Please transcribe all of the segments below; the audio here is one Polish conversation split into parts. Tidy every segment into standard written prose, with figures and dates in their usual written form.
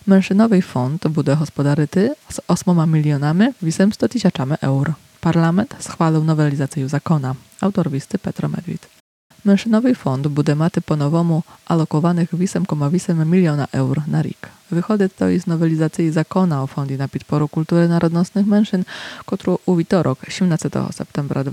Menšinový fond bude hospodarity s 8 milionami 800 000 eur. Parlament schválil novelizáciu zákona. Autor listy Petro Medved. Menšinový fond bude mати по-новому алокованих 8,8 мільйона eur на рік. Виходить то із новелізації закона о фонді на підпору культури народнostnych меншин, котру у вівторок, 17 септембра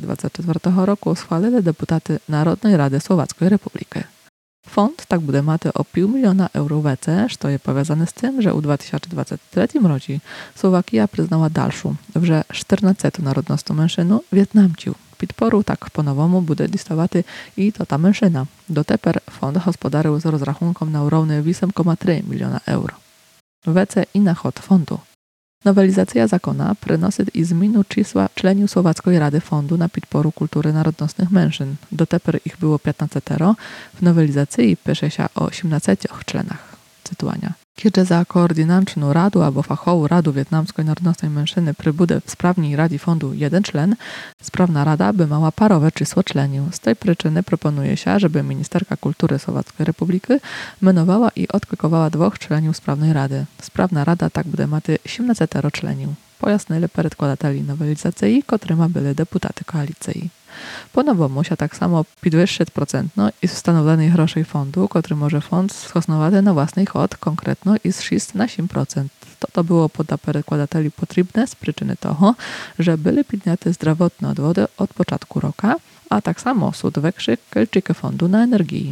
2024 року, схвалили депутати Народної ради Słowackiej Republiki. Fond tak bude mати o 500 000 eur więcej, co jest powiązane z tym, że u 2023 roku Słowakia przyznała dalszą, вже 14 narodnostną меншину Wietnamcів. Підпору так по-новому буде діставати і та меншина. Дотепер фонд господарив з розрахунком на уровні 8,3 мільйона eur. Вece i na chod fondu. Nowelizacja zakona przynosi i zmianu czysła członków Słowackiej Rady Fondu na podporu kultury narodnostnych mężczyzn. Doteper ich było 15, w nowelizacji pisze się o 18 członach. Cytowania. Kiedy za koordynatyczną radu albo fachową radu wietnamskiej narodnostnej mężczyzny przybude w sprawnej radzie fondu jeden czlen, sprawna rada by miała parowe czysło członków. Z tej przyczyny proponuje się, żeby ministerka kultury Słowackiej Republiki mianowała i odklikowała 2 członków sprawnej rady. Sprawna rada tak bude mati 17 członów. Pojasnili przedkładatelі nowelizacji, którymi byli deputaty koalicji. Po-nowому się tak samo підвищить процентно із встановлених грошей фонду, котрий може фонд схоснувати на власний ход, конкретно із 6 na 7%. To było dla перекладателів potrzebne z przyczyny toho, że byli підняті zdrowotne odwody od początku roku, a tak samo są większe kelczyki fondu na energii.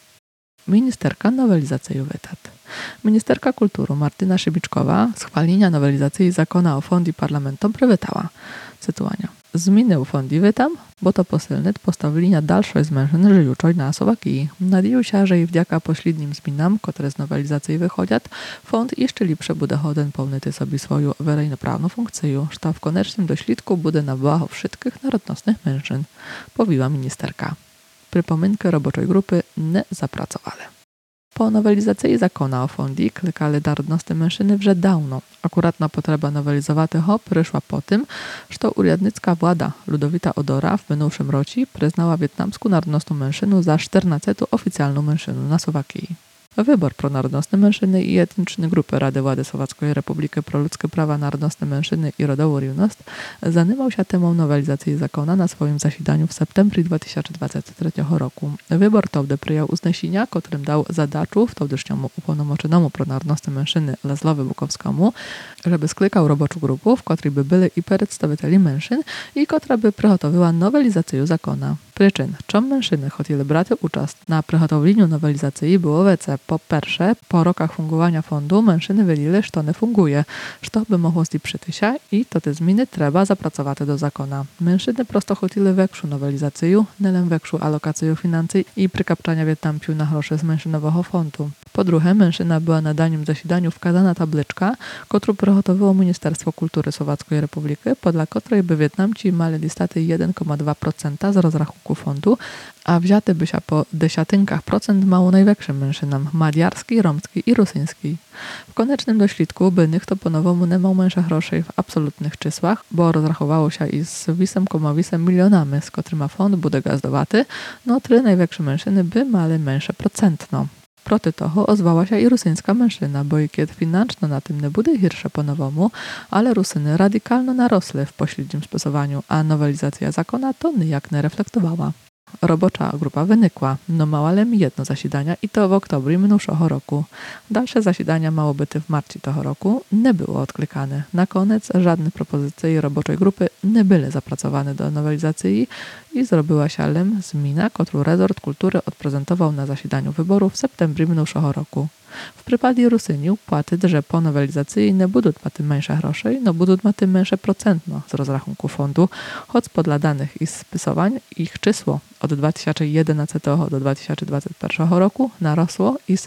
Ministerka nowelizacji wytat. Ministerka kultury Martyna Szybiczkowa schwalenia nowelizacji zakona o fondi parlamentom przywitała. Cytowania. Zmiany u fondi witam, bo to posilne postawienia dalszej zmężeń żyjuczoj na Słowakii. Nadzieję się, że i wdzięka pośrednim zmianom, które z nowelizacji wychodzą, fond jeszcze lepsze bude choden pełnić sobie swoją wyraźnoprawną funkcję, że w koniecznym dośledku bude na błaho wszystkich narodnostnych mężczyzn, powiła ministerka. Przypominkę roboczej grupy nie zapracowali. Po nowelizacji zakona o fondi klikali narodnostne mężczyzny вже dawno. Akuratna potrzeba nowelizować ho przyszła po tym, że urzędnicka władza Ludowita Odora w minulszym roku przyznała wietnamską narodnostną mężczyznę za 14 oficjalną mężczyznę na Słowakii. Wybór pronarodnostne mężczyzny i etniczne grupy Rady Władzy Słowackiej Republiki pro ludzkie prawa narodnostne mężczyzny i rodową równość zajmował się temą nowelizacji zakona na swoim zasiedaniu w septembru 2023 roku. Wybór to przyjął uznesenia, którym dał zadaczu wtedy upełnomoczenemu pronarodnostne mężczyzny Laszlowi Bukowskiemu, żeby sklikał roboczą grupę, w której by byli i przedstawicieli mężczyzn i która by przygotowała nowelizację zakona. Przyczyn, czym mężczyzny chcieli brać udział na przygotowaniu nowelizacji było wiece. Po pierwsze, po rokach fungowania fondu mężczyzny wiedzieli, że to nie funguje, że to by mogło zlepszyć się i to te zmiany trzeba zapracować do zakona. Mężczyzny prosto chcieli większą nowelizację, nie większą alokację financji i przykapczania Wietnamców na grosze z mężczyznowego fondu. Po drugie, mężczyzna była na danym zasiedaniu wkazana tabliczka, którą przygotowało Ministerstwo Kultury Słowackiej Republiki, podla której by Wietnamci mali listaty 1,2% z rozrachunku fondu, a wzięty by się po dziesiątynkach procent mało największym mężczyznom madziarski, romski i rusyński. W koniecznym dośledku by nikt to po-nowому nie miał mniejsze groszy w absolutnych czysłach, bo rozrachowało się i z 8,8 milionami, z którymi fond bude gazdowaty, no 3 największe mężczyzny by mali mniejsze procentno. Proty toho ozwała się i rusyńska mężczyzna, bo i kiedy financzno na tym nie bude hirsze po-nowому, ale Rusyny radykalno narosły w pośrednim stosowaniu, a nowelizacja zakona to nijak nie reflektowała. Robocza grupa wynikła, no mała len jedno zasiedania i to w oktobru minulszego roku. Dalsze zasiedania mało być w marcu tego roku nie było odklikane. Na koniec żadne propozycje roboczej grupy nie były zapracowane do nowelizacji i zrobiła się len zmiana, którą resort kultury odprezentował na zasiedaniu wyborów w septembru minulszego roku. W przypadku Rusyniów płacić, że po nowelizacji nie będą mieć mniejsze groszy, no będą mieć mniejsze procentno z rozrachunku fondu, choć podle danych i spisowań ich czysło od 2011 do 2021 roku narosło z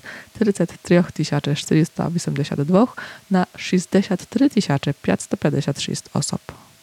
33 482 na 63 556 osób.